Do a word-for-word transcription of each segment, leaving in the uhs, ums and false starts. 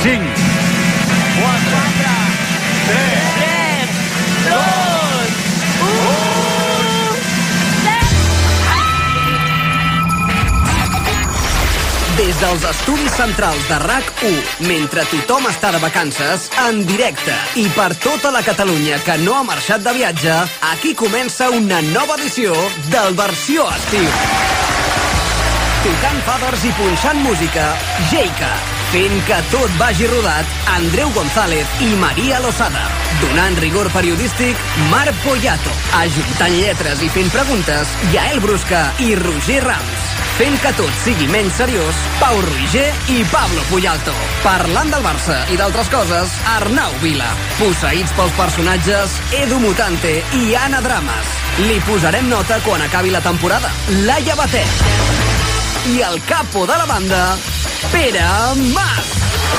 cinc, quatre, tres, dos, u... Des dels estudis centrals de R A C u, mentre tothom està de vacances, en directe i per tota la Catalunya que no ha marxat de viatge, aquí comença una nova edició del Versió Estiu. Tocant faders i punxant música, Jeica. Fent que tot vagi rodat, Andreu González i Maria Lozada. Donant rigor periodístic, Marc Poyato. Ajuntant lletres i fent preguntes, Yael Brusca i Roger Rams. Fent que tot sigui menys seriós, Pau Roger i Pablo Puyalto. Parlant del Barça i d'altres coses, Arnau Vila. Posseïts pels personatges, Edu Mutante i Anna Dramas. Li posarem nota quan acabi la temporada, Laia Batet. I el capo de la banda, Pere Mas.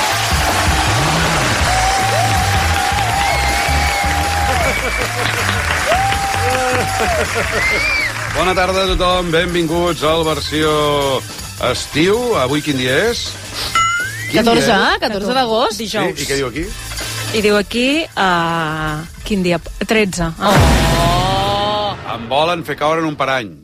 Bona tarda a tothom, benvinguts al Versió Estiu. Avui quin dia és? Quin catorze, dia és? catorze d'agost, dijous. Sí, i què diu aquí? I diu aquí, uh, quin dia? tretze. Oh. oh! Em volen fer caure en un parany.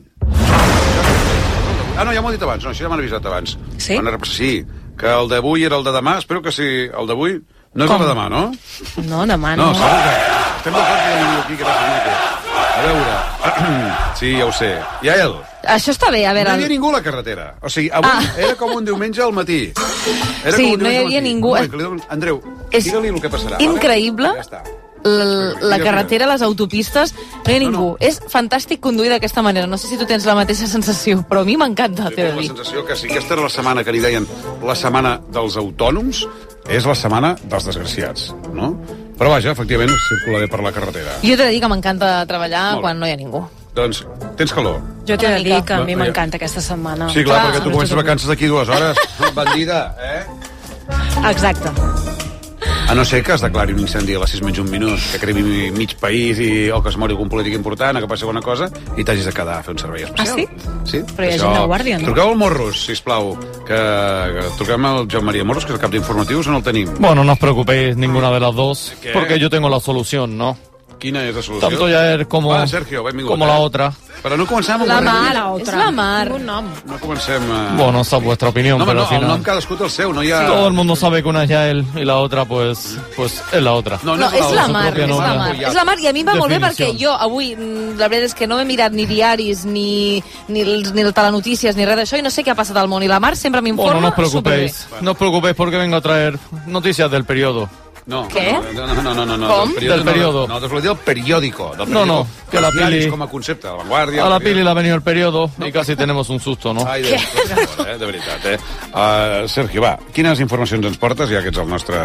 Ah, no, ja m'ho he dit abans, no, això ja m'han avisat abans. Sí? Sí, que el d'avui era el de demà, espero que sí, el d'avui no és Com? el de demà, no? No, demà no. No, segur que... Estem d'acord que hi ha aquí, que passa a veure, sí, ja ho sé. Yael. Això està bé, a veure... No hi havia ningú a la carretera. O sigui, avui ah. era com un diumenge al matí. Era sí, com un no hi havia ningú. No, Andreu, digue-li el que passarà. Increïble. Vale? Ja està. La, la carretera, les autopistes, no hi ha ningú. No, no. És fantàstic conduir d'aquesta manera. No sé si tu tens la mateixa sensació, però a mi m'encanta. Sí, la sensació que si aquesta era la setmana que li deien la setmana dels autònoms, és la setmana dels desgraciats, no? Però vaja, efectivament, circularé per la carretera. Jo t'he de dir que m'encanta treballar quan no hi ha ningú. Doncs, tens calor? Jo t'he de dir que a mi m'encanta aquesta setmana. Sí, clar, clar perquè tu comences vacances d'aquí dues hores. Bandida, eh? Exacte. A no ser que es declari un incendi a les sis menys un minut, que cremi mig país i, o que es mori algun polític important o que passi alguna cosa i t'hagis de quedar a fer un servei especial. Ah, sí? Sí? Però hi ha gent de guàrdia, no? Truqueu al Morros, sisplau, que, que truquem al Joan María Morros, que és el cap d'informatius, on el tenim. Bueno, no os preocupéis ninguna de las dos, ¿Qué? porque yo tengo la solución, ¿no? Quina és la solució? Tanto Yael como, ah, Sergio, como la otra. Però no comencem amb la una mar, la otra. És la mar. Un nom. No comencem a... Bueno, esa es vuestra opinión, no, pero no, al final... el nom cadascú té el seu, no hi ha... Todo el mundo sabe que una es Yael y la otra, pues, pues es la otra. No, no, no és la mar, és la mar. És la mar, i a mi em va molt bé perquè jo avui, la veritat és que no he mirat ni diaris, ni, ni, ni telenotícies, ni res d'això, i no sé què ha passat al món. I la mar sempre m'informa bueno, no os preocupéis, superbé. No os preocupéis porque vengo a traer noticias del periodo. No, ¿Qué? No, no, no, no, no, no. Com? Del periodo. No, no, del periódico. Del no, no, que la Pili... com a concepte, de Vanguardia... A la Pili le ha venido el periodo no. y casi tenemos un susto, ¿no? Ai, de, de, de veritat, eh? Uh, Sergio, va, quines informacions ens portes, ja que ets el nostre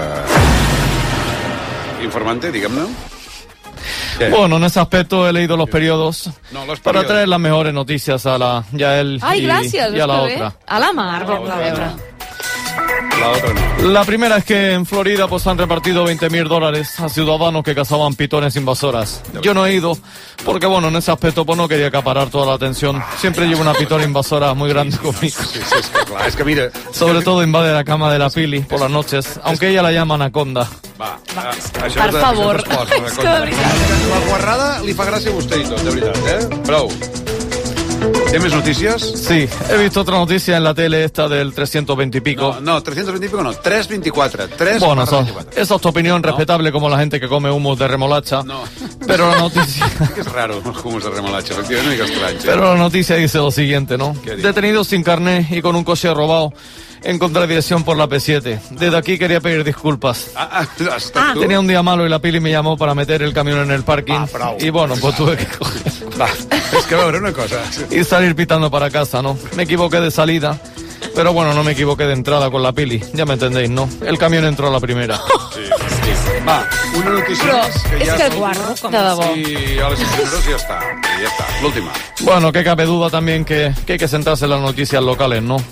informante, diguem-ne? ¿Qué? Bueno, en ese aspecto he leído los periodos no, los para periodos. traer las mejores noticias a la Yael Ai, y, gràcies, y a la otra. A la mar, a veure. La otra no. La primera es que en Florida pues han repartido veinte mil dólares a ciudadanos que cazaban pitones invasoras. Yo no he ido porque, bueno, en ese aspecto pues no quería acaparar toda la atención. Siempre llevo una pitona invasora muy grande conmigo. Sí, sí, és que clar, és que mira... Sobre todo invade la cama de la Pili por las noches, aunque ella la llama anaconda. Va, va. Per favor. És que de veritat. La guarrada li fa gràcia a vostè i tot, de veritat, eh? Prou. ¿Hay más noticias? Sí, he visto otra noticia en la tele, esta del trescientos veinte y pico. No, no, trescientos veinte y pico no, trescientos veinticuatro. tres bueno, eso, veinticuatro. Esa es tu opinión, ¿no? Respetable como la gente que come hummus de remolacha. No. Pero la noticia... Es raro, los hummus de remolacha, efectivamente, no extraño. Pero la noticia dice lo siguiente, ¿no? Detenidos sin carné y con un coche robado en contradirección por la P siete. Desde aquí quería pedir disculpas. Ah, ah, ah, Tenía un día malo y la Pili me llamó para meter el camión en el parking. Ah, bravo. Y bueno, pues tuve que coger. Va, es que va a haber una cosa. Y salir pitando para casa, ¿no? Me equivoqué de salida. Pero bueno, no me equivoqué de entrada con la Pili. Ya me entendéis, ¿no? El camión entró a la primera. Sí, sí. Va, una notícia Però més que és ja... que el guardo, com de debò. I a les cinc minuts ja està. I ja està, l'última. Bueno, que cabe duda también que, que hay que centrarse en las noticias locales, ¿no?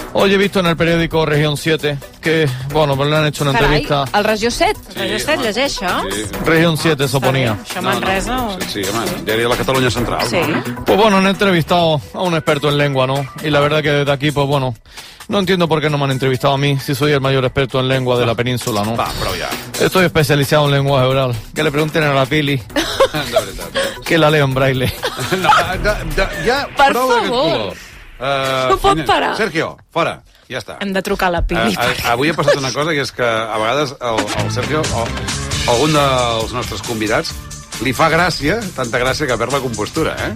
Hoy he visto en el periódico Región siete que, bueno, pues le han hecho una Carai, entrevista. el Regió set. Sí, Regió set, llegeix això? Sí. Región siete, eso ponía. Això Manresa no, o... no. Sí, sí, home, diari de la Catalunya Central. Sí. Pues bueno, han entrevistado a un experto en lengua, ¿no? Y la verdad que desde aquí, pues bueno, no entiendo por qué no me han entrevistado a mí, si soy el mayor experto en lengua de la península, ¿no? Va, prou ja. Estoy especializado en lenguaje oral. Que le pregunten a la Pili, De veritat, eh? que la leo en braille. No, de, de, ja, Per prou d'aquest favor. color. Uh, No pot parar. Sergio, fora. Ja està. Hem de trucar a la Pili. Uh, uh, avui ha passat una cosa, que és que a vegades el, el Sergio, o algun dels nostres convidats, li fa gràcia, tanta gràcia que perd la compostura, eh?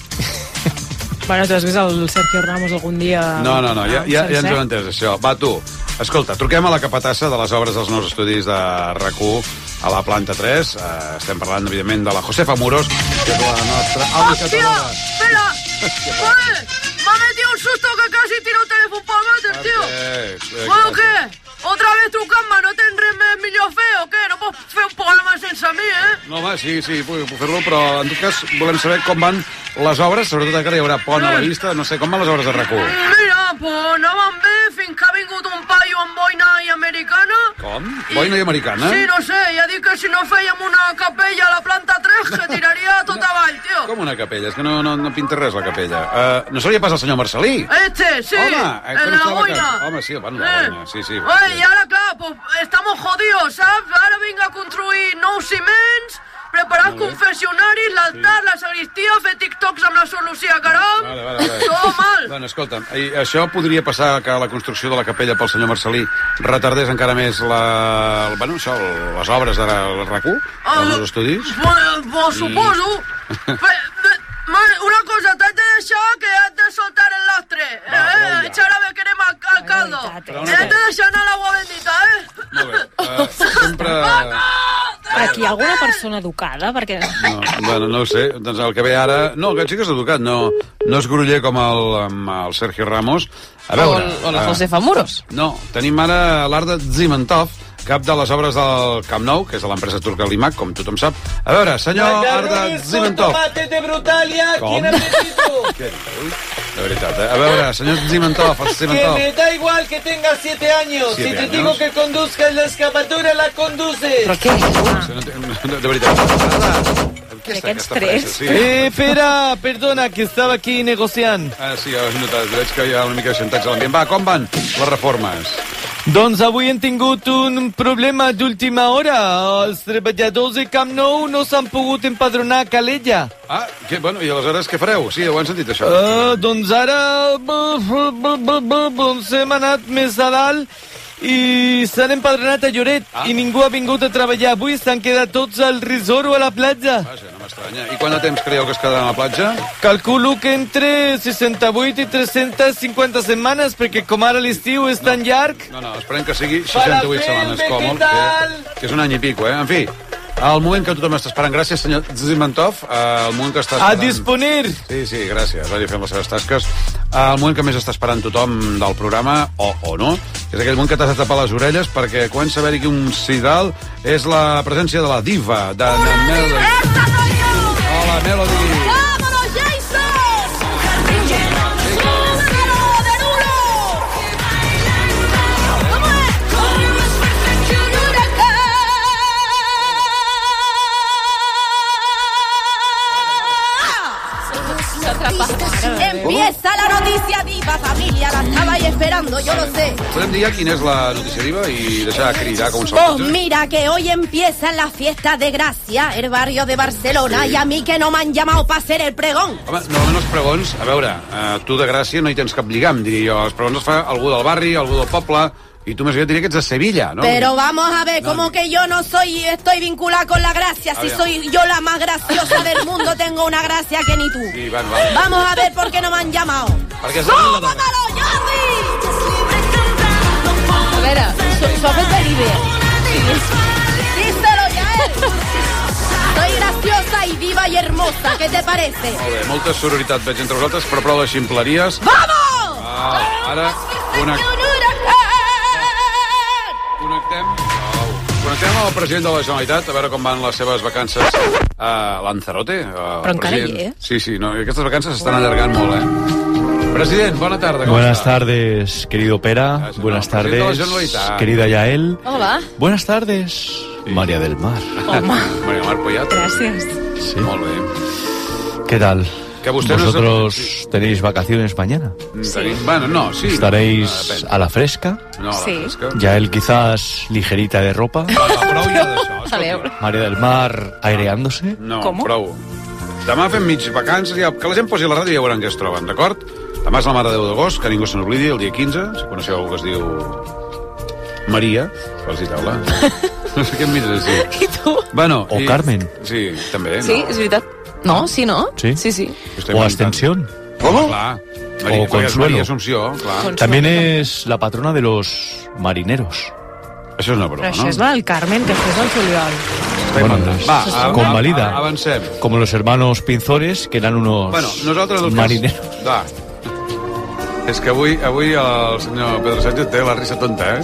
Bueno, tu has vist el Sergio Ramos algun dia? No, no, no, ja, Ah, ja, ja ens sencer? ho he entès, això. Va, tu, escolta, truquem a la capatassa de les obres dels nous estudis de R A C U a la planta tres. Uh, estem parlant, evidentment, de la Josefa Muros, que és la nostra alma catalana. ¡Espera! ¡Joder! Me ha metido un susto que casi tiro el teléfono para meter, tío. Eh, eh, Bueno, ¿qué? Otra vez trucant-me, no tens res més millor fer o què? No pots fer un programa sense mi, eh? No, home, sí, sí, puc, puc fer-lo, però en tot cas volem saber com van les obres, sobretot que ara hi haurà pont a la vista, no sé, com van les obres de R A C U? Mira, pues anaven bé fins que ha vingut un paio amb boina i americana. Com? Boina i americana? Sí, no sé, ja dic que si no fèiem una capella a la planta tres se tiraria tot avall, tio. Com una capella? És que no, no, no pinta res la capella. Uh, no seria pas el senyor Marcelí? Este, sí, Home, en que no la estava a boina. casa. Home, sí, bueno, la Eh. boina, sí, sí. Oye, y ahora, claro, pues estamos jodidos, ¿sabes? Ahora vinc a construir nous ciments, preparar els confessionaris, l'altar, la sagristia, fer tiktoks amb la solució, caram. Vale, vale, vale. Todo mal. Bueno, escolta'm, i això podria passar que la construcció de la capella pel senyor Marcelí retardés encara més la, el, bueno, això, les obres de la R A C U, els nous estudis? Pues, pues suposo. Fe- de- ma- Una cosa, t'haig de deixar que has de soltar el lastre. Va, prou Eh, ja. echar a ver que anem al, al caldo. veritat, eh? Has de deixar anar l'aigua bendita, eh? Molt bé. Uh, sempre... Però aquí hi ha alguna persona educada? Perquè... No, bueno, no ho sé. Doncs el que ve ara... No, aquest sí que és educat, no, no és gruller com el, amb el Sergio Ramos. A veure... O, el- o la eh, Josefa Muros. No, tenim ara l'Arda Zimentov, cap de les obres del Camp Nou, que és de l'empresa turca Limac, com tothom sap. A veure, senyor Arda Zimentov. de Brutalia, Com? Què dius? De veritat, eh? A veure, senyor Zimentov, el Zimentov. da igual que tenga siete años. Siete Si te años. digo que conduzcas la excavadora, la conduces. Però què? No té- De, de veritat. Arda, què està Aquests aquesta tres. pressa? Sí. Eh, espera, perdona, que estaba aquí negociando. Ah, sí, has notat. Veig que hi ha una mica de xantatge a l'ambient. Va, com van les reformes? Doncs avui hem tingut un problema d'última hora. Els treballadors de Camp Nou no s'han pogut empadronar a Calella. Ah, que, bueno, i aleshores què fareu? Sí, ho han sentit, això. Uh, doncs ara doncs hem anat més a dalt i s'han empadronat a Lloret Ah. i ningú ha vingut a treballar avui, s'han quedat tots al resort o a la platja. Vaja, no m'estranya. I quant de temps creieu que es quedaran a la platja? Calculo que entre seixanta-vuit i tres-centes cinquanta setmanes, perquè com ara l'estiu és tan llarg. No, no, esperem que sigui seixanta-vuit setmanes, com molt, que, que és un any i pico, eh? En fi, el moment que tothom està esperant, gràcies, senyor Zimentov, eh, el moment que està A esperant... disponer. Sí, sí, gràcies, vagi fent les seves tasques. Eh, el moment que més està esperant tothom del programa, o, o no, és aquell moment que t'has de tapar les orelles perquè comença a haver-hi aquí un sidral, és la presència de la diva, de la Melody. ¡Esta soy yo! Hola, Melody! ¡Vámonos, Jason! ¡Súbelo de duro! ¿Cómo es? Empieza la noticia diva, familia, la estabais esperando, yo lo sé. Podem dir ja quina és la notícia diva i deixar cridar com un Pues salvatge? mira que hoy empiezan las fiestas de Gracia, el barrio de Barcelona, y a mí que no me han llamado para hacer el pregón. Home, normalment els pregons, a veure, eh, tu de Gràcia no hi tens cap lligam, diria jo. Els pregons els fa algú del barri, algú del poble, i tu més aviat diria que ets de Sevilla, no? Pero vamos a ver, como que yo no soy, estoy vinculada con la gracia, si ver. soy yo la más graciosa del mundo, tengo una gracia que ni tú. Sí, van, van. Vamos a ver por qué no me han llamado. Perquè és la vila de... ¡Súbamelo, Jordi! A veure, s'ho- s'ho ha fet venir bé. Díselo ya él. Soy graciosa y viva y hermosa, ¿qué te parece? Molt bé, molta sororitat veig entre vosaltres, però prou de ximpleries. ¡Vamos! Ah, ara, connect... connectem... Oh. Connectem amb el president de la Generalitat, a veure com van les seves vacances a Lanzarote. Però encara hi és. Sí, sí, no, aquestes vacances s'estan allargant molt, eh? President, bona tarda. ¿Cómo Buenas está? tardes, querido Pera. Gracias, Buenas no, presidente de la tardes, Generalitat. querida Yael. Hola. Buenas tardes, María del Mar. Home. María Mar Poyato. Gràcies. Sí. Molt bé. ¿Qué tal? Que vostè no ¿Vosotros sap- tenéis vacaciones mañana? Tenim... Bueno, no, sí. ¿Estaréis Ah, depèn. a la fresca? No, a la Sí. fresca. Yael quizás ligerita de ropa. No, no, prou ja d'això. A veure. María del Mar aireándose. No, Com? prou. Demà fem mig vacances, ja, que la gent posi a la ràdio i ja veuran què es troben, d'acord? Demà és la Mare de Déu d'agost, que ningú se n'oblidi, el dia quinze, si coneixeu algú que es diu Maria, vols dir taula? No sé què em mires així. I tu? Bueno, O i... Carmen. Sí, també. Sí, no. és veritat. No, sí, no? Sí. Sí, sí. Ho estem O inventant. Ascensión. Home, clar. Maria, O Consuelo. Maria Assumpció, clar. Consuelo. También es la patrona de los marineros. Això és una Però broma, això no? és la del Carmen, que això és el juliol. Està Bueno, inventant. Va, a, convalida. a, a, avancem. Como los hermanos Pinzores, que eran unos Bueno, nosaltres... el que és- marineros. Va. És que avui, avui el senyor Pedro Sánchez té la risa tonta, eh?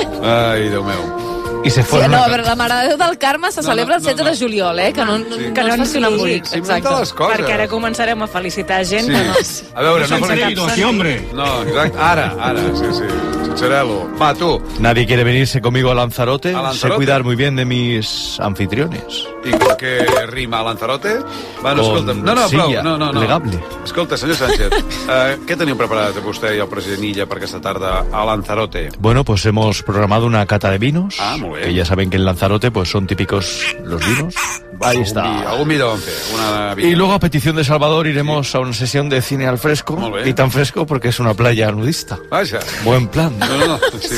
Ai, Déu meu. Y se Sí, fueron no, a- a veure, la Mare de Déu del Carme se No, celebra el no, setze no. de juliol, eh? Que no, Sí. Que no es ens faci un embolic. S'inventa les coses. Perquè ara començarem a felicitar gent Sí. que no... A veure, no sense per cap aquí. sentit. No, exacte. Ara, ara, sí, sí. Sincerelo. Va, tu. Nadie quiere venirse conmigo a Lanzarote. ¿A Lanzarote? Sé cuidar muy bien de mis anfitriones. I con què rima Lanzarote? Va, no, Con escolta'm. No, no, prou. silla No, no, no. plegable. Escolta, senyor Sánchez, eh, què teniu preparat vostè i el president Illa per aquesta tarda a Lanzarote? Bueno, pues hemos programado una cata de vinos. Ah, muy bien. Que ya saben que en Lanzarote pues son típicos los vinos. Ahí Algun vi- está. Algun vi deuen fer. Una Y luego a petición de Salvador iremos a una sesión de cine al fresco. Muy bien. Y tan fresco porque es una playa nudista. Vaja. Buen plan. No, no, no. Sí.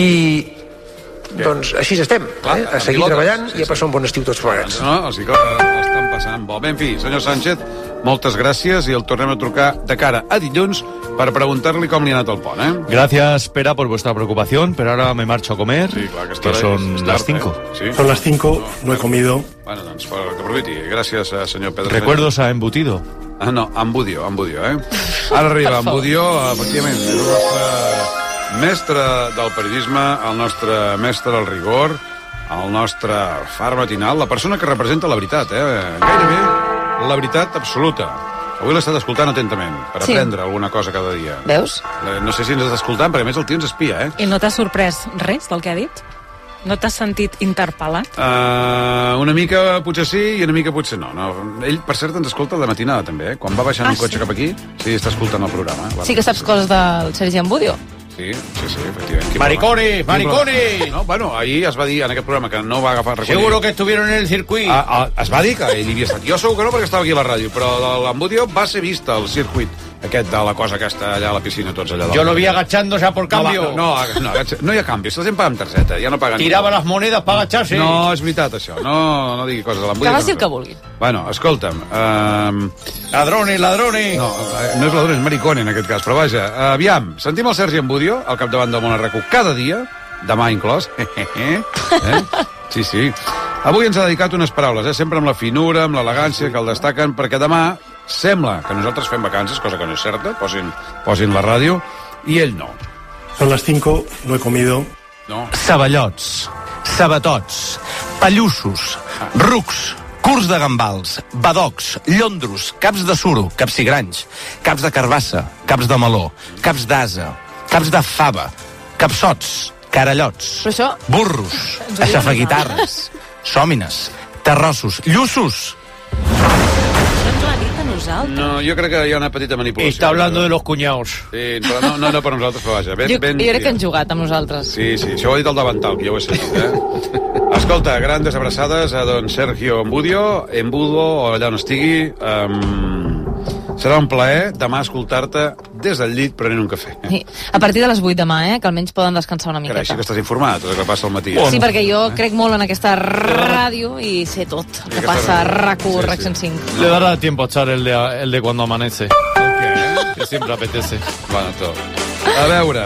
I doncs així estem, Clar, eh? a seguir pilotes, treballant sí, i a passar un bon estiu tots plegats. No, o sigui que estan passant bo. Bé, en fi, senyor Sánchez, moltes gràcies i el tornem a trucar de cara a dilluns per preguntar-li com li ha anat el pont, eh? Gracias, Pera, por vuestra preocupación, pero ahora me marcho a comer, Sí, clar, que, que estarà- son és las tard, cinco. Eh? Sí? Son las cinco, no he comido. Bueno, doncs, per que aprofiti. Gràcies, eh, senyor Pedro. Recuerdos a embutido. Ah, no, Ambudio, Ambudio, eh? Ara arriba Ambudio, efectivament, és el nostre mestre del periodisme, el nostre mestre del rigor, el nostre far matinal, la persona que representa la veritat, eh? Gairebé la veritat absoluta. Avui l'he estat escoltant atentament, per Sí. aprendre alguna cosa cada dia. Veus? Eh, No sé si ens està escoltant, perquè a més el tio ens espia, eh? I no t'ha sorprès res del que ha dit? No t'has sentit interpel·lat? Uh, una mica potser sí i una mica potser no. no. Ell, per cert, ens escolta de matinada, també, eh? Quan va baixant Ah, un cotxe sí? cap aquí, sí, està escoltant el programa. eh? Sí que saps coses del Sergi Ambudio. Sí, sí, sí, efectivament. Quin Maricones, problema. Quin maricones. problema. No, bueno, ahir es va dir en aquest programa que no va agafar recollir. Seguro que estuvieron en el circuito. Ah, ah, es va dir que ell hi havia estat. Jo segur que no, perquè estava aquí a la ràdio, però l'Ambudio va ser vist al circuit aquest de la cosa que està allà a la piscina, tots allà. Yo lo vi agachándose a por cambio. No, va, no, no, agacha- no hi ha canvi, la gent paga amb targeta, ja no paguen. Tiraba las monedas para agacharse. No, és veritat, això. No, no digui coses de l'Ambudio. Que faci no el que vulgui. Bueno, escolta'm, um, Ladrones, ladrones. no, eh, no és ladrón, és maricón en aquest cas, però vaja, aviam, sentim el Sergi Ambudio, al capdavant del Món Arraco, cada dia, demà inclòs, eh? Sí, sí. Avui ens ha dedicat unes paraules, eh? sempre amb la finura, amb l'elegància que el destaquen, perquè demà sembla que nosaltres fem vacances, cosa que no és certa, posin, posin la ràdio, i ell no. Son las cinco, no he comido. No. Saballots, sabatots, pallussos, rucs, curs de gambals, badocs, llondros, caps de suro, capsigranys, caps de carbassa, caps de meló, caps d'asa, caps de fava, capsots, carallots, Però això... burros, Ens ho diuen aixafeguitarres, sòmines, terrossos, llussos. Això ens ho ha dit a nosaltres. No, jo crec que hi ha una petita manipulació. Está hablando de los cuñados. Sí, però no, no, no per nosaltres, però vaja. Ben, Jo, ben, jo crec que han jugat amb nosaltres. Sí, sí, això ho ha dit el davantal, que ja ho he sentit, eh? Escolta, grandes abraçades a don Sergio Ambudio, Embudo, o allà on estigui. Um, serà un plaer demà escoltar-te des del llit prenent un cafè. Sí. A partir de les vuit demà, eh? Que almenys poden descansar una Carai, sí miqueta. que estàs informat, tot el que passa al matí. Sí, perquè jo crec molt en aquesta ràdio i sé tot el que passa a RAC u, RAC cent cinc. Le dará tiempo a echar el de, el de cuando amanece. Què? Que siempre apetece. Bueno, tot. A veure...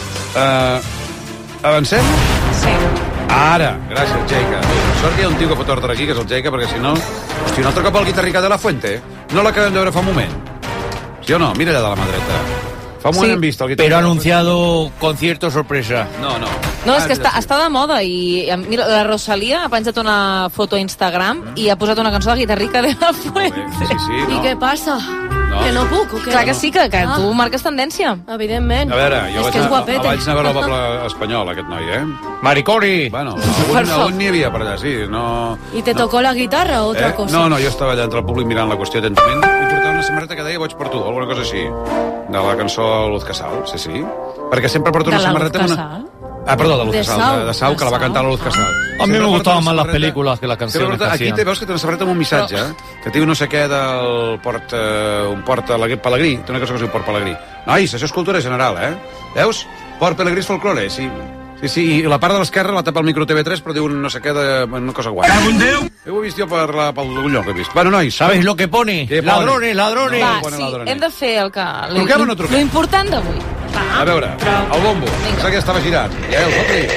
Uh, avancem? Sí. Ara, gràcies, Jaica. Sort que hi ha un tio que pot ordre aquí, que és el Jaica, perquè si no... Si un altre cop el guitarrica de la Fuente, no l'acabem de veure fa un moment. Sí o no? Mira allà de la mà dreta. Fa un moment Sí. hem vist el guitarrica. Pero ha anunciado concierto sorpresa. No, no. No, és que Ah, està, sí. està de moda i eh, mira, la Rosalia ha penjat una foto a Instagram i ha posat una cançó de Guitarrica de la Fuente. Sí, sí, I no. què passa? No, No. Que no puc, o què? Clar que sí, que, que Ah. tu marques tendència. Evidentment. A veure, jo és vaig que és anar, guapet, vaig anar a veure el eh? poble espanyol, aquest noi, eh? Maricori! Bueno, Per algun, favor. algun n'hi havia per allà, sí. No, ¿Y te no. tocó la guitarra o otra Eh? cosa? No, no, jo estava allà entre el públic mirant la qüestió atentament i portava una samarreta que deia Boig per tu, alguna cosa així, de la cançó Luz Casal, sí, sí. Perquè sempre porto una ¿De la Luz samarreta... amb Casal? Una... Ah, perdó, de Luz De Casal, Sau. de, de Sau, que la va De cantar la Luz Sau. Casal. A mí Sempre me porto gustaban una más las samarreta- películas que las Sempre canciones porto- que Aquí hacían. te veus que té una samarreta amb un missatge, eh? Que diu no sé què del port... Eh, un port Alegrí, Pelegrí, té una cosa que es diu Port Pelegrí. Nois, això és cultura general, eh? Veus? Port Pelegrí és folklore, sí. Sí, sí, i la part de l'esquerra la tapa el micro T V tres, però diu un no sé què de... una cosa guai. Cago en Déu! Ho he vist jo per la, pel lloc que he vist. Bueno, nois... ¿Sabes lo que pone? Què pone? Ladrones, ladrones. Va, pone sí, ladrones. hem de fer el que... Truquem o no truquem? Lo important d'avui. A veure, el bombo. Pensava que estava girat. Ja, el fot-li.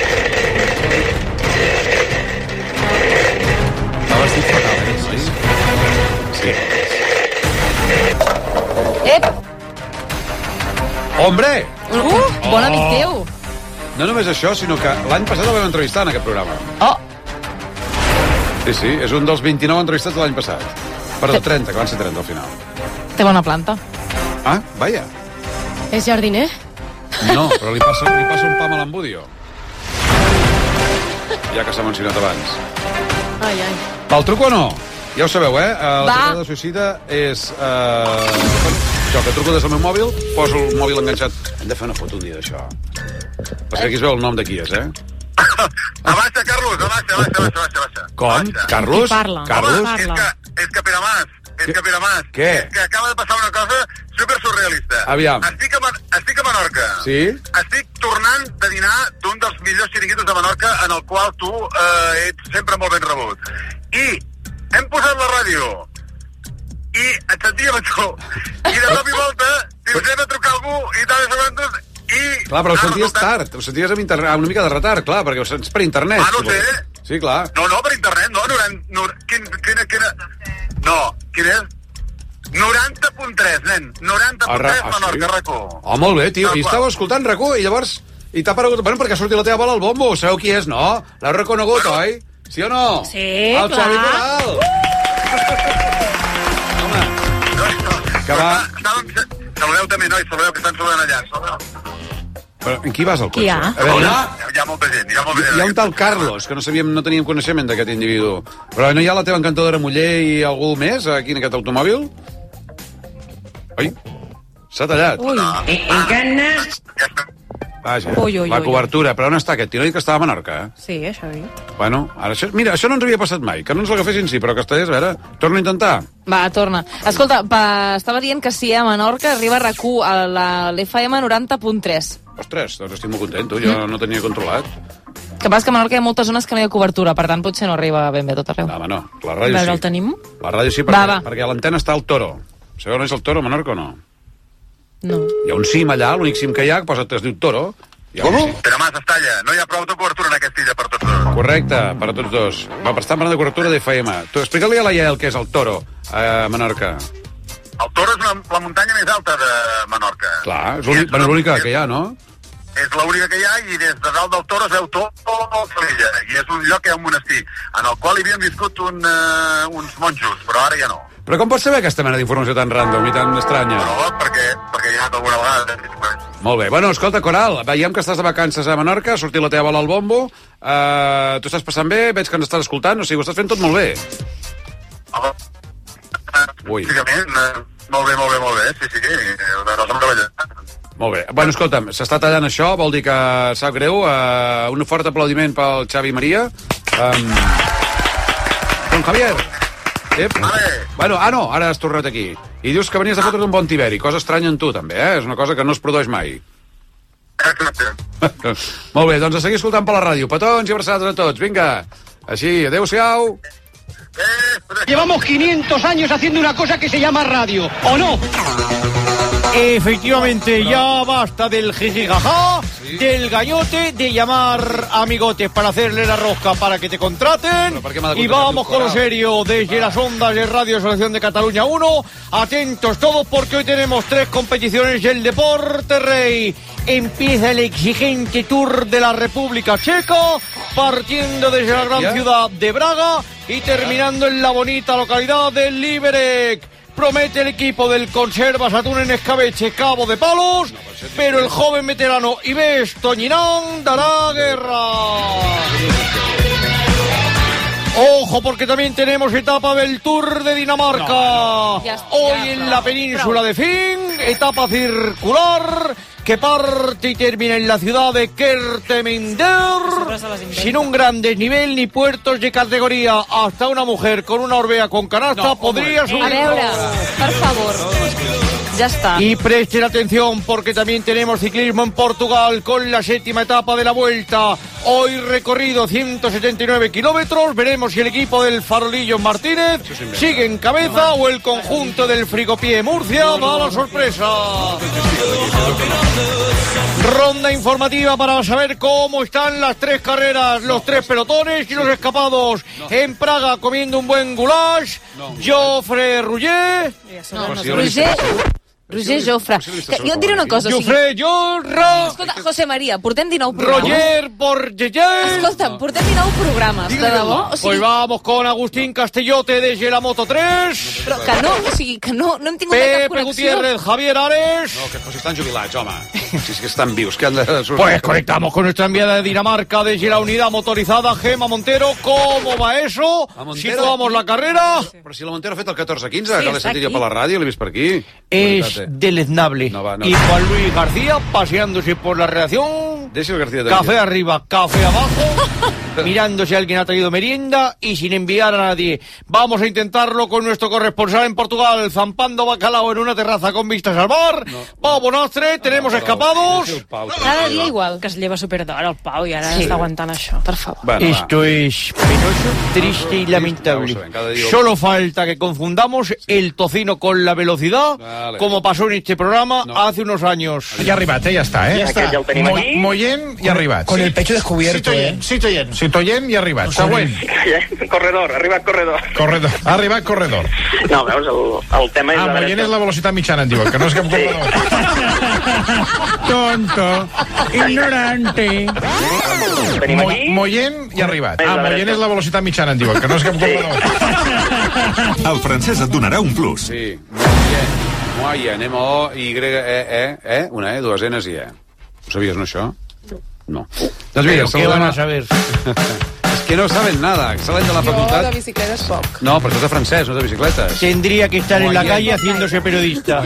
Estava vestit fatal, eh? Sí. Ep! Hombre! Uh, bon amic teu. No només això, sinó que l'any passat el vam entrevistar en aquest programa. Oh, Sí, sí, és un dels vint-i-nou entrevistats de l'any passat. Perdó, trenta, que van ser trenta al final. té bona planta. Ah, vaja. ¿Es jardiner? No, però li passa, li passa un pam a l'embudio. Ja que s'ha mencionat abans. Ai, ai. El truco o no? Ja ho sabeu, eh? La Va. trucada de suïcida és... Eh... Jo, que truco des del meu mòbil, poso el mòbil enganxat. Hem de fer una foto un dia d'això. Perquè aquí es veu el nom de qui és, eh? Abaixa, Carlos, abaixa, abaixa, abaixa, abaixa, abaixa. Com? Carlos? Qui parla? Carlos? Qui És que, és que Pere Mas, és que Pere Mas, Què? és que acaba de passar una cosa super surrealista. Aviam. Estic a, Man- estic a Menorca. Sí? Estic tornant de dinar d'un dels millors xiringuitos de Menorca en el qual tu eh, ets sempre molt ben rebut. I hem posat la ràdio i et sentíem a tu. I de cop i volta dius, hem de trucar a algú i tal, i segondos, i... Clar, però ho Ah, senties resulta- tard, ho senties amb, internet, amb una mica de retard, clar, perquè ho sents per internet. Ah, no ho sé. Sí, clar. No, no, per internet, no. noranta, no quin, quina, quina... No, quin és? noranta punt tres, nen. noranta punt tres, Ah, Menorca, sí? racó. Oh, molt bé, tio. Tal I qual. estava escoltant RAC1 i llavors... I t'ha aparegut... Bueno, perquè ha sortit la teva bola al bombo. Sabeu qui és, no? L'heu reconegut, Bueno. oi? Sí o no? Sí, el clar. Xavi Coral. Home, que va... Estàvem... Saludeu també, nois, saludeu, que estan saludant allà. Saludeu. Però en qui vas al cotxe? Qui hi ha? A veure, hi ha, Hi ha molta gent, hi ha molta gent. hi ha un tal Carlos, que no sabíem, no teníem coneixement d'aquest individu. Però no hi ha la teva encantadora muller i algú més aquí en aquest automòbil? Oi? S'ha tallat. Ui. Ja està. Vaja, Ui, ui, la ui. cobertura. Però on està aquest tio? No dic que estava a Menorca, eh? Sí, això he dit. Bueno, ara això, mira, això no ens havia passat mai. Que no ens l'agafessin, sí, però que estigués, a veure, torna a intentar. Va, torna. Escolta, pa, estava dient que si a Menorca arriba a RAC1 a la, l'F M noranta punt tres. Ostres, doncs estic molt content, tu, jo no tenia controlat. Que passa que a Menorca hi ha moltes zones que no hi ha cobertura, per tant potser no arriba ben bé a tot arreu. No, home, no, la A ràdio veure, sí. el tenim? La ràdio sí, perquè, Va, va. perquè a l'antena està el Toro. Sabeu on és el Toro, a Menorca o no? No. Hi ha un cim allà, l'únic cim que hi ha, que posa't, es diu Toro. Com? Però Mas, es talla. No hi ha prou de cobertura en aquesta illa per tots dos. Correcte, per a tots dos. Va, per estar parlant de cobertura d'F M. Tu, explica-li a la Yael què és el Toro, a Menorca. El Toro és una, la muntanya més alta de Menorca. Clar, és l'únic- bueno, l'única que hi ha, no? És l'única que hi ha i des de dalt del Toro es veu tota l'illa. I és un lloc que hi ha un monestir, en el qual hi havien viscut un, uh, uns monjos, però ara ja no. Però com pots saber aquesta mena d'informació tan random i tan estranya? Però perquè, perquè hi ha anat alguna vegada. Molt bé. Bueno, escolta, Coral, veiem que estàs de vacances a Menorca, ha sortit la teva bola al bombo, uh, tu estàs passant bé, veig que ens estàs escoltant, o sigui, ho estàs fent tot molt bé. Ui. Bàsicament, eh, molt bé, molt bé, molt bé, sí, sí, de cosa meravellada. Molt bé. Bueno, escolta'm, s'està tallant això, vol dir que sap greu. Uh, un fort aplaudiment pel Xavi Maria. Um... Don Javier. Ep. Bueno, ah, no, ara has tornat aquí. I dius que venies de fotre't un bon tiberi, cosa estranya en tu, també, eh? És una cosa que no es produeix mai. Molt bé, doncs a seguir escoltant per la ràdio. Petons i abraçades a tots. Vinga. Així, adeu-siau. Llevamos quinientos años haciendo una cosa que se llama radio, ¿o no? Efectivamente, ya basta del jijijaja, del gallote, de llamar amigotes para hacerle la rosca para que te contraten. Y vamos con lo serio, desde las ondas de Radio Selección de Cataluña uno. Atentos todos porque hoy tenemos tres competiciones del Deporte Rey. Empieza el exigente Tour de la República Checa, partiendo desde la gran ciudad de Braga y terminando en la bonita localidad de Liberec. promete el equipo del Conservas Atún en Escabeche Cabo de Palos, pero el joven veterano Ives Toñinán dará guerra. Ojo, porque también tenemos etapa del Tour de Dinamarca. No, no. Hoy en la península de Fyn, etapa circular que parte y termina en la ciudad de Kerteminde, sin un gran desnivel ni puertos de categoría. Hasta una mujer con una orbea con canasta no, podría subir. A veure, per favor. Ya está. Y presten atención porque también tenemos ciclismo en Portugal con la séptima etapa de la Vuelta. Hoy recorrido ciento setenta y nueve kilómetros. Veremos si el equipo del Farolillo Martínez sigue en cabeza o el conjunto del Frigopié Murcia da la sorpresa. Ronda informativa para saber cómo están las tres carreras, los tres pelotones y los escapados. En Praga comiendo un buen goulash. Jofre Rouget. No, no, Roger... Roger Jofre. Jo et diré una cosa. Jofre Jofre. Escolta, José María, portem dinou programes. Roger Borgellé. Escolta, portem dinou programes, de debò? O sigui... Hoy vamos con Agustín Castellote desde la Moto tres. Però que no, o sigui, que no, no hem tingut cap connexió. Pepe Gutiérrez, Javier Ares. No, que si estan jubilats, home. Si és que estan vius, que han de sortir. Pues conectamos con nuestra enviada de Dinamarca desde la unidad motorizada, Gemma Montero. ¿Cómo va eso? Situamos la carrera. Però si la Montero ha fet el catorze quinze, que l'he sentit jo per la ràdio, l'he vist per aquí. Es deleznable. No va, no. Y Juan Luis García paseándose por la redacción. Déjame García café también. Arriba, café abajo. Mirando si alguien ha traído merienda y sin enviar a nadie. Vamos a intentarlo con nuestro corresponsal en Portugal, zampando bacalao en una terraza con vistas al mar. No. Pau Bonastre, tenemos no, escapados. Cada dia igual. Que es lleva superdora el Pau i ara sí. Està aguantant això. Per favor. Bueno, Esto va. Es penoso, triste y lamentable. Solo falta que confundamos el tocino con la velocidad, vale. Como pasó en este programa no. hace unos años. Ya arribat, eh? Ya está, ¿eh? Ya está. Ya Mo Moyen y arribat. Con el pecho descubierto, ¿eh? Citoyen. Citoyen y arribat. Següent. Corredor, arribat corredor. Corredor. Arribat corredor. No, veus, el, el tema és... Ah, Moyen és la velocitat mitjana, en diuen, que no és cap corredor. Sí. Tonto. Ignorante. Mo Moyen i arribat. Ah, Moyen és la velocitat mitjana, en diuen, que no és cap corredor. El francès et donarà un plus. Sí. Moyen. Moyen, M-O, Y, E, E, E, una E, dues N's i E. Ho sabies, no, això? No. Doncs mira, ¿qué van a saber? Es que no saben nada. Salen de la facultad. Jo de bicicletes poc. No, però això és de francès, no de bicicletes. Tendría que estar en la calle haciéndose periodista.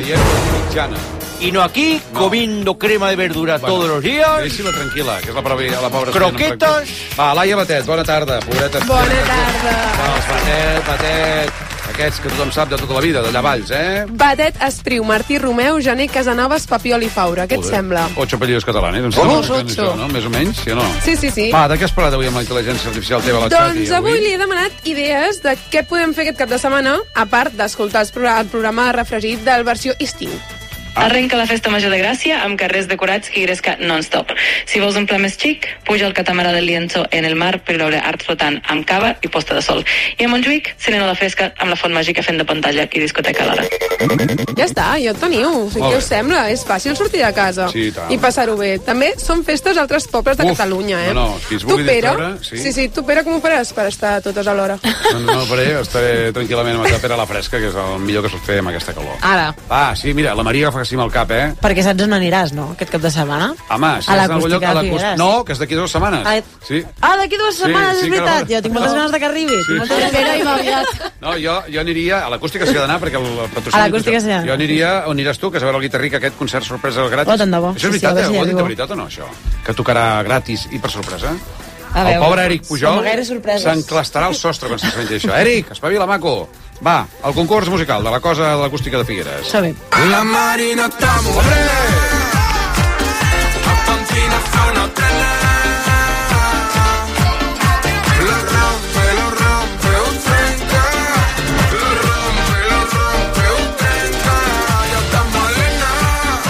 Y no aquí, comiendo crema de verdura bueno, todos los días. Deixi-la tranquil·la, que és la pobra, la pobra croquetes. Va, Laia Batet, bona tarda. Pobreta. Bona tarda. Va, els Batet, Batet. Aquests que tothom sap de tota la vida, d'allà valls, eh? Batet, Espriu, Martí Romeu, Jané, Casanovas, Papiol i Faura. Què et sembla? Ocho apellidos catalanes. Oh, ocho. No? Més o menys, sí o no? Sí, sí, sí. Va, de què has parlat avui amb la intel·ligència artificial teva a la xat? Doncs avui li he demanat idees de què podem fer aquest cap de setmana, a part d'escoltar el programa refregit del versió estiu. Ah. Arrenca la festa major de Gràcia amb carrers decorats que gresca non-stop. Si vols un pla més xic, puja al catamarà del Lienzo en el mar per veure art flotant amb cava i posta de sol. I a Montjuïc, serena a la fresca amb la font màgica fent de pantalla i discoteca alhora. Ja està, ja ho teniu. O sigui, què us sembla? És fàcil sortir de casa sí, i passar-ho bé. També són festes a altres pobles de Uf, Catalunya, eh? No, no, si es vulgui distreure... Sí. sí, sí, tu, Pere, com ho faràs per estar totes alhora? No, no, Pere, estaré tranquil·lament amb Pere a la fresca, que és el millor que es pot fer amb aquesta calor. Ara. Ah, sí, mira, la Maria agafa que sí amb el cap, eh? Perquè saps on aniràs, no?, aquest cap de setmana? Home, si a l'acústica de Figueres. No, que és d'aquí dues setmanes. Ah, sí. ah d'aquí dues setmanes, sí, sí, és veritat. Jo tinc moltes no. ganes de que arribi. Sí. Moltes ganes. No, jo, jo aniria... A l'acústica s'hi ha d'anar, perquè el patrocini... A l'acústica s'hi ha d'anar. Jo aniria... On aniràs tu? Que és a veure el Guitarrica, aquest concert sorpresa gratis. Oh, tant de bo. Això és sí, veritat, sí, eh? Ho ha dit de diu. veritat o no, això? Que tocarà gratis i per sorpresa? A el pobre Eric Pujol s'enclastarà al sostre quan s'esmenti això. Eric, espavila, maco. Va, el concurs musical de la cosa de l'acústica de Figueres. Sabe. La Marina estamos. ¡Hombre!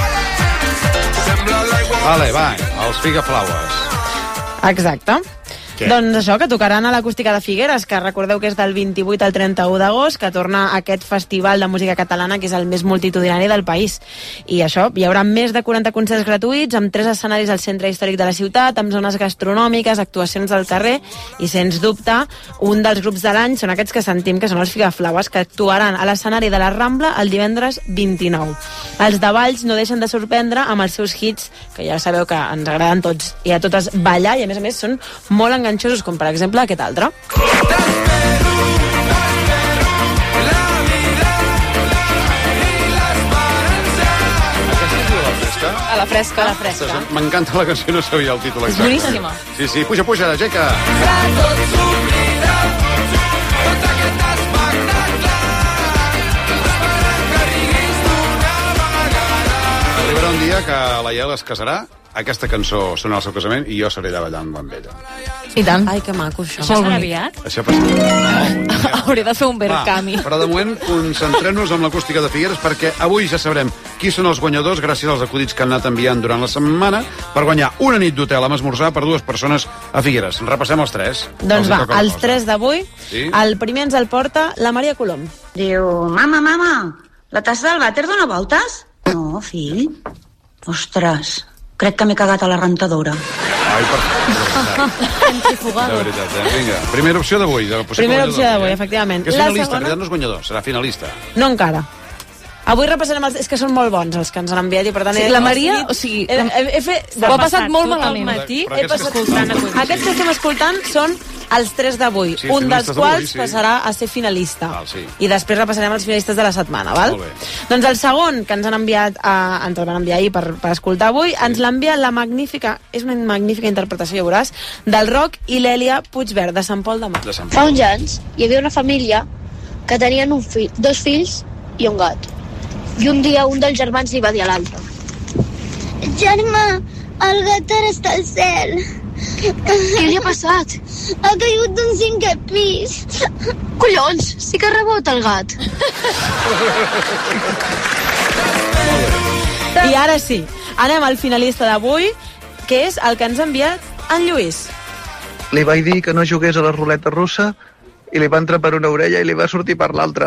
Vale, va, els Figaflaues. Exacte. Què? Doncs això, que tocaran a l'Acústica de Figueres, que recordeu que és del vint-i-vuit al trenta-u d'agost, que torna aquest festival de música catalana, que és el més multitudinari del país. I això, hi haurà més de quaranta concerts gratuïts, amb tres escenaris al centre històric de la ciutat, amb zones gastronòmiques, actuacions al carrer, i sens dubte, un dels grups de l'any són aquests que sentim, que són els Figaflaues, que actuaran a l'escenari de la Rambla el divendres vint-i-nou. Els de Valls no deixen de sorprendre amb els seus hits, que ja sabeu que ens agraden tots i a totes ballar, i a més a més són molt enganxosos, com per exemple aquest altre. A la fresca. A la fresca. M'encanta la cançó, no sabia el títol exacte. És boníssima. Sí, sí, puja, puja, Jeca. Arribarà un dia que la Iel es casarà, aquesta cançó sonarà al seu casament i jo seré allà ballant amb ella. I tant. Ai, que maco, això. Això serà aviat? Això passa. Hauré de fer un verkami. Però de moment concentrem-nos en l'Acústica de Figueres, perquè avui ja sabrem qui són els guanyadors gràcies als acudits que han anat enviant durant la setmana per guanyar una nit d'hotel amb esmorzar per dues persones a Figueres. Repassem els tres. Doncs va, els tres d'avui. Sí? El primer ens el porta la Maria Colom. Diu, mama, mama, la tassa del vàter dona voltes? No, fill. Ostres, crec que m'he cagat a la rentadora. Ai, per favor. De veritat, eh? Vinga, primera opció d'avui. De primera opció d'avui, efectivament. Que és finalista, segona... que no és guanyador, serà finalista. No encara. Avui repassarem els... És que són molt bons els que ens han enviat i per tant... Sí, la Maria, o sigui... He, he, he fet... Ho ha passat molt malament. Matí, he passat escoltant aquests que estem escoltant són els tres d'avui, sí, un dels quals sí. passarà a ser finalista. Val, sí. I després repassarem els finalistes de la setmana, val? Doncs el segon que ens han enviat, uh, ens el van enviar ahir per, per escoltar avui, sí. ens l'envia la magnífica, és una magnífica interpretació, ja veuràs, del Roc i l'Èlia Puigverd, de Sant Pol de Mar. De Fa uns anys hi havia una família que tenien un fill, dos fills i un gat. I un dia un dels germans li va dir a l'altre: Germà, el gat ara està al cel. Què li ha passat? Ha caigut d'un cinquè pis. Collons, sí que ha rebut el gat. I ara sí, anem al finalista d'avui, que és el que ens ha enviat en Lluís. Li vaig dir que no jugués a la ruleta russa i li va entrar per una orella i li va sortir per l'altra.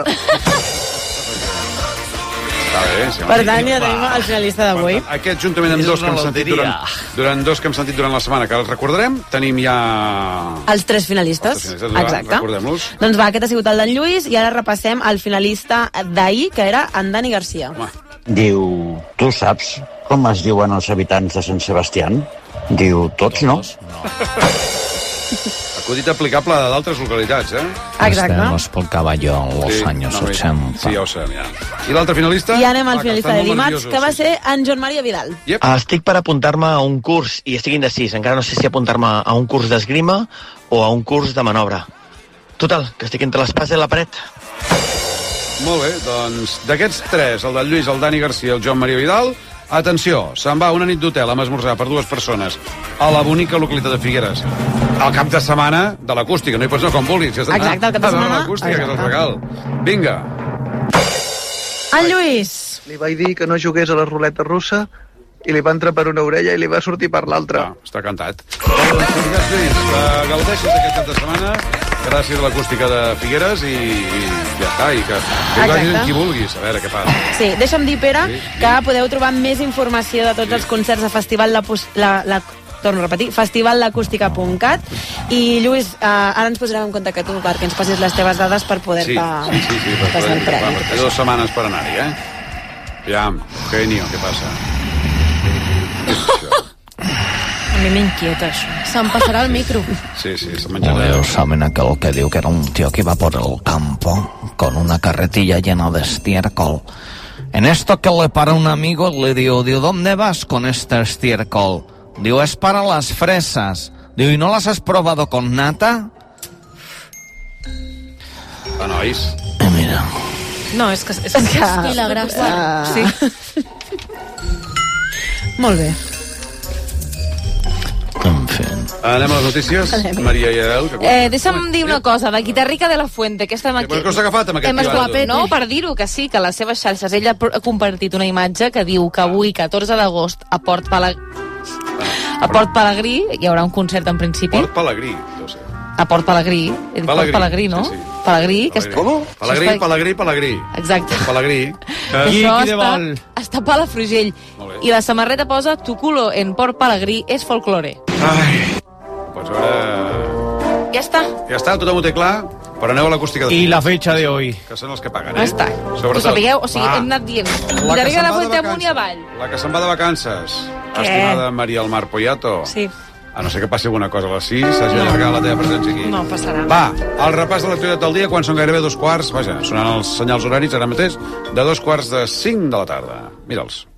Bé, sí, per tant, ja tenim el finalista d'avui. Aquest, juntament amb dos que hem sentit durant, durant dos que hem sentit durant la setmana, que els recordarem, tenim ja... Els tres finalistes. Els tres finalistes. Exacte. Recordem-los. Doncs va, aquest ha sigut el d'en Lluís, i ara repassem el finalista d'ahir, que era en Dani Garcia. Home. Diu, tu saps com es diuen els habitants de Sant Sebastián? Diu, tots no? Acudit aplicable a d'altres localitats, eh? Exacte. Nos explicaba yo en los sí, años no, ochenta. Sí, ja ho sabem, ja. I l'altre finalista? I anem al finalista de dimarts, que va ser en Joan Maria Vidal. Yep. Estic per apuntar-me a un curs, i estic indecís. Encara no sé si apuntar-me a un curs d'esgrima o a un curs de manobra. Total, que estic entre l'espasa i la paret. Molt bé, doncs d'aquests tres, el del Lluís, el Dani Garcia i el Joan Maria Vidal, atenció, se'n va una nit d'hotel amb esmorzar per dues persones a la bonica localitat de Figueres. Al cap de setmana de l'acústica, no hi pots anar com vulguis. Si Exacte, al cap de setmana. L'acústica, que és el regal. Vinga. En Lluís. Li vaig dir que no jugués a la ruleta russa i li va entrar per una orella i li va sortir per l'altra. Ah, està cantat. Doncs, Lluís, gaudeixes aquest cap de setmana gràcies a l'acústica de Figueres i, i ja està, i que hi vagis amb qui vulguis, a veure què passa. Sí, deixa'm dir, Pere, sí, sí. que podeu trobar més informació de tots sí. els concerts de Festival la, la, la torno a repetir, festival l'acústica punt cat, i Lluís, eh, ara ens posarem en compte que tu perquè ens passis les teves dades per poder-te sí, sí, sí, per passar el premi. Té dues setmanes per anar-hi, eh? Ja, genio, què passa? A mi m'inquieta això. Se'm passarà el micro. Sí, sí, se menjarà. Bueno, saben aquel que diu que era un tío que iba por el campo con una carretilla llena de estiércol. En esto que le para un amigo, le digo, digo, ¿dónde vas con este estiércol? Digo, es para las fresas. Digo, ¿y no las has probado con nata? Ah, nois. Eh, mira. No, és que... És, és que... I la gràcia. Uh... Sí. Molt bé. En fi. Anem a les notícies. Anem. Maria i Adel. Que... Eh, deixa'm dir una cosa, de Guitarrica de la Fuente, que estem aquí. Què cosa ha agafat amb aquest Hem tio? escoltat, no, per dir-ho, que sí, que a les seves xarxes ella ha compartit una imatge que diu que avui, catorze d'agost, a Port Pala... A Port Pelegrí hi haurà un concert en principi. Port Pelegrí, deu ser. A Port Pelegrí. He dit Port Pelegrí, no? Sí, sí. Pelegrí. Que és... Com? Pelegrí, Pelegrí, Pelegrí. Exacte. Pelegrí. I això està, està a Palafrugell. I la samarreta posa Tu culo en Port Pelegrí és folklore. Ai. Pues ara... Ja està. Ja està, tothom ho té clar, però aneu a l'acústica de... I la fecha de hoy. Que són els que paguen, Ja eh? està. Sobretot. Que sapigueu, o sigui, Va. hem anat dient. La que Darrere se'n la va de Fuente amunt i vacances. avall. La que se'n va de vacances. Què? Estimada Maria del Mar Poyato. Sí. A no ser que passi alguna cosa a les sis, s'hagi no. allargat la teva presència aquí. No passarà. Va, el repàs de l'actualitat del dia, quan són gairebé dos quarts, vaja, sonant els senyals horaris ara mateix, de dos quarts de cinc de la tarda. Mira'ls.